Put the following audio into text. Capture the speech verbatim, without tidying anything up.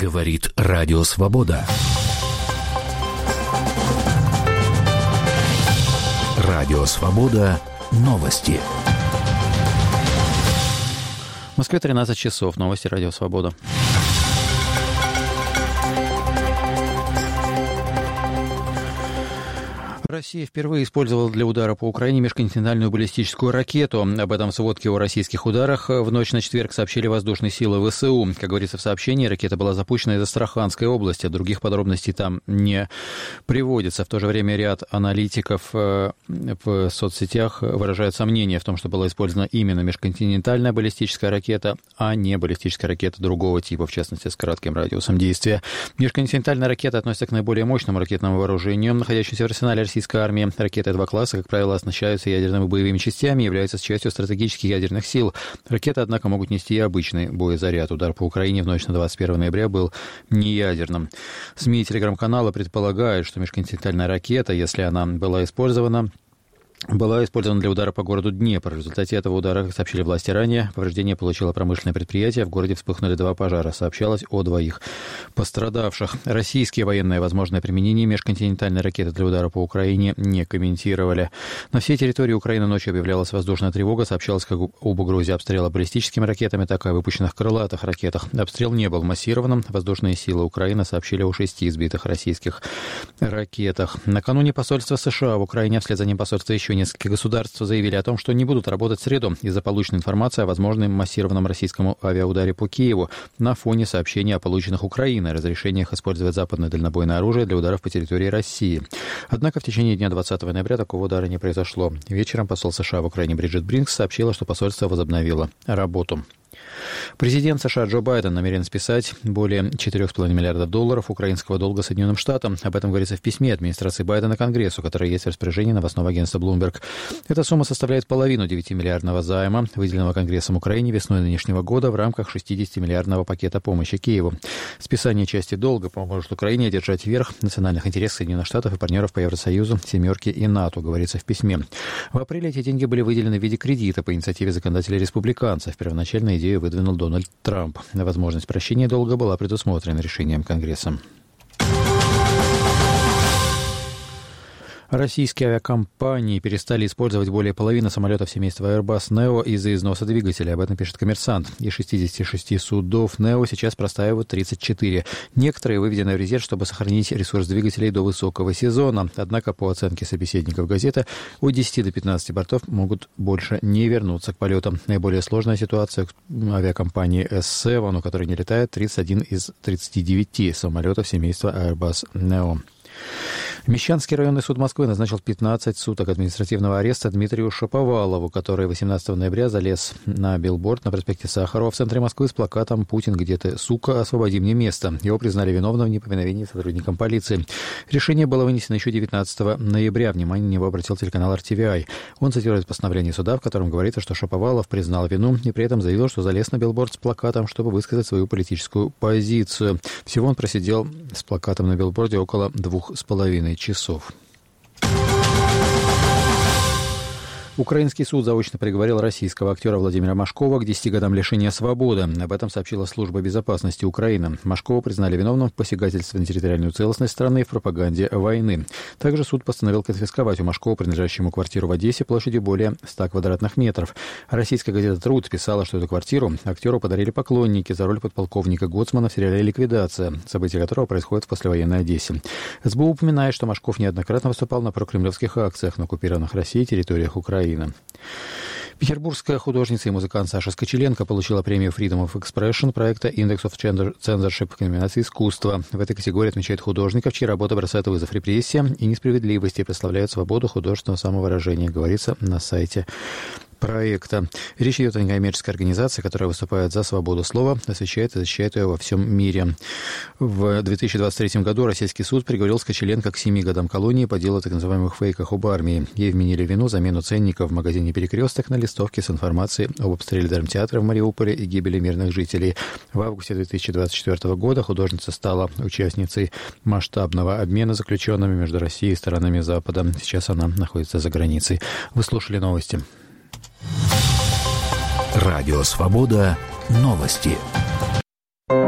Говорит Радио Свобода. Радио Свобода. Новости. В Москве тринадцать часов. Новости Радио Свобода. Россия впервые использовала для удара по Украине межконтинентальную баллистическую ракету. Об этом в сводке о российских ударах в ночь на четверг сообщили воздушные силы ВСУ. Как говорится в сообщении, ракета была запущена из Астраханской области. Других подробностей там не приводится. В то же время ряд аналитиков в соцсетях выражают сомнения в том, что была использована именно межконтинентальная баллистическая ракета, а не баллистическая ракета другого типа, в частности, с коротким радиусом действия. Межконтинентальная ракета относится к наиболее мощному ракетному вооружению, находящемуся в арсенале российской армии. Ракеты два класса, как правило, оснащаются ядерными боевыми частями и являются частью стратегических ядерных сил. Ракеты, однако, могут нести и обычный боезаряд. Удар по Украине в ночь на двадцать первого ноября был неядерным. СМИ и телеграм-каналы предполагают, что межконтинентальная ракета, если она была использована, была использована для удара по городу Днепр. В результате этого удара, как сообщили власти ранее, повреждение получило промышленное предприятие. В городе вспыхнули два пожара. Сообщалось о двоих пострадавших. Российские военные возможное применение межконтинентальной ракеты для удара по Украине не комментировали. На всей территории Украины ночью объявлялась воздушная тревога. Сообщалось как об угрозе обстрела баллистическими ракетами, так и о выпущенных крылатых ракетах. Обстрел не был массированным. Воздушные силы Украины сообщили о шести избитых российских ракетах. Накануне посольство США в Украине, вслед за ним посольство еще несколько государств заявили о том, что не будут работать в среду из-за полученной информации о возможном массированном российском авиаударе по Киеву на фоне сообщений о полученных Украиной разрешениях использовать западное дальнобойное оружие для ударов по территории России. Однако в течение дня двадцатого ноября такого удара не произошло. Вечером посол США в Украине Бриджит Бринкс сообщила, что посольство возобновило работу. Президент США Джо Байден намерен списать более четыре целых пять десятых миллиардов долларов украинского долга Соединенным Штатам. Об этом говорится в письме администрации Байдена Конгрессу, которое есть в распоряжении новостного агентства Bloomberg. Эта сумма составляет половину девятимиллиардного займа, выделенного Конгрессом Украине весной нынешнего года в рамках шестидесятимиллиардного пакета помощи Киеву. Списание части долга поможет Украине одержать верх национальных интересов Соединенных Штатов и партнеров по Евросоюзу, Семерке и НАТО, говорится в письме. В апреле эти деньги были выделены в виде кредита по инициативе законодателей республиканцев. Первоначально идею выдвинул Дональд Трамп. Возможность прощения долга была предусмотрена решением Конгресса. Российские авиакомпании перестали использовать более половины самолетов семейства Airbus Neo из-за износа двигателя. Об этом пишет «Коммерсант». Из шестидесяти шести судов Neo сейчас простаивают тридцать четыре. Некоторые выведены в резерв, чтобы сохранить ресурс двигателей до высокого сезона. Однако, по оценке собеседников газеты, от десяти до пятнадцати бортов могут больше не вернуться к полетам. Наиболее сложная ситуация у авиакомпании эс семь, у которой не летает тридцать один из тридцати девяти самолетов семейства Airbus Neo. Мещанский районный суд Москвы назначил пятнадцать суток административного ареста Дмитрию Шаповалову, который восемнадцатого ноября залез на билборд на проспекте Сахарова в центре Москвы с плакатом «Путин, где ты, сука, освободи мне место». Его признали виновным в неповиновении сотрудникам полиции. Решение было вынесено еще девятнадцатого ноября. Внимание на него обратил телеканал эр ти ви ай. Он цитирует постановление суда, в котором говорится, что Шаповалов признал вину и при этом заявил, что залез на билборд с плакатом, чтобы высказать свою политическую позицию. Всего он просидел с плакатом на билборде около двух с половиной часов. Украинский суд заочно приговорил российского актера Владимира Машкова к десяти годам лишения свободы. Об этом сообщила служба безопасности Украины. Машкова признали виновным в посягательстве на территориальную целостность страны и в пропаганде войны. Также суд постановил конфисковать у Машкова принадлежащую ему квартиру в Одессе площадью более ста квадратных метров. Российская газета «Труд» писала, что эту квартиру актеру подарили поклонники за роль подполковника Гоцмана в сериале «Ликвидация», события которого происходят в послевоенной Одессе. эс бэ у упоминает, что Машков неоднократно выступал на прокремлевских акциях на оккупированных Россией территориях Украины. Петербургская художница и музыкант Саша Скочеленко получила премию Freedom of Expression проекта Index of Censorship в номинации «Искусство». В этой категории отмечают художников, чьи работы бросают вызов репрессиям и несправедливости и прославляют свободу художественного самовыражения, говорится на сайте проекта. Речь идет о некоммерческой организации, которая выступает за свободу слова, освещает и защищает ее во всем мире. В две тысячи двадцать третьем году российский суд приговорил Скочеленко к семи годам колонии по делу о так называемых фейках об армии. Ей вменили вину замену ценников в магазине «Перекресток» на листовке с информацией об обстреле драмтеатра в Мариуполе и гибели мирных жителей. В августе две тысячи двадцать четвёртого года художница стала участницей масштабного обмена заключенными между Россией и странами Запада. Сейчас она находится за границей. Вы слушали новости. Радио «Свобода». Новости.